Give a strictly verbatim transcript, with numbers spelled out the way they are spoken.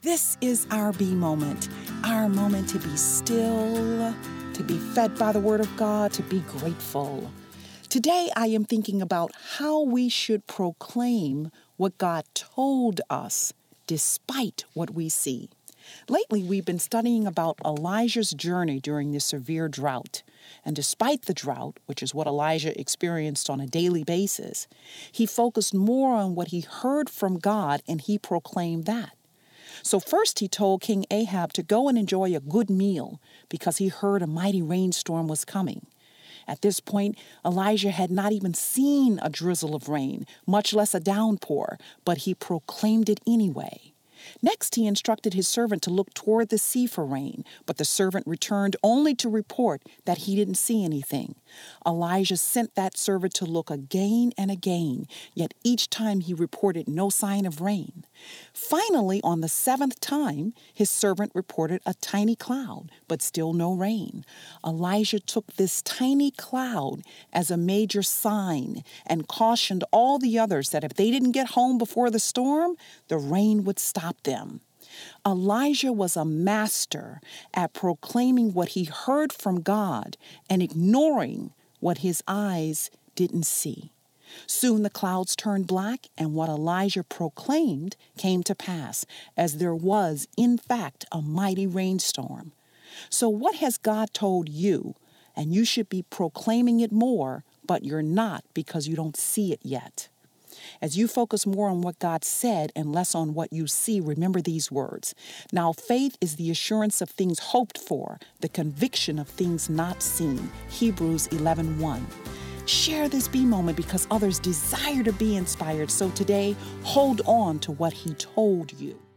This is our B moment, our moment to be still, to be fed by the Word of God, to be grateful. Today, I am thinking about how we should proclaim what God told us despite what we see. Lately, we've been studying about Elijah's journey during this severe drought. And despite the drought, which is what Elijah experienced on a daily basis, he focused more on what he heard from God and he proclaimed that. So first he told King Ahab to go and enjoy a good meal because he heard a mighty rainstorm was coming. At this point, Elijah had not even seen a drizzle of rain, much less a downpour, but he proclaimed it anyway. Next, he instructed his servant to look toward the sea for rain, but the servant returned only to report that he didn't see anything. Elijah sent that servant to look again and again, yet each time he reported no sign of rain. Finally, on the seventh time, his servant reported a tiny cloud, but still no rain. Elijah took this tiny cloud as a major sign and cautioned all the others that if they didn't get home before the storm, the rain would stop them. Elijah was a master at proclaiming what he heard from God and ignoring what his eyes didn't see. Soon the clouds turned black, and what Elijah proclaimed came to pass, as there was, in fact, a mighty rainstorm. So what has God told you? And you should be proclaiming it more, but you're not because you don't see it yet. As you focus more on what God said and less on what you see, remember these words. Now, faith is the assurance of things hoped for, the conviction of things not seen. Hebrews eleven one. Share this B moment because others desire to be inspired. So today, hold on to what he told you.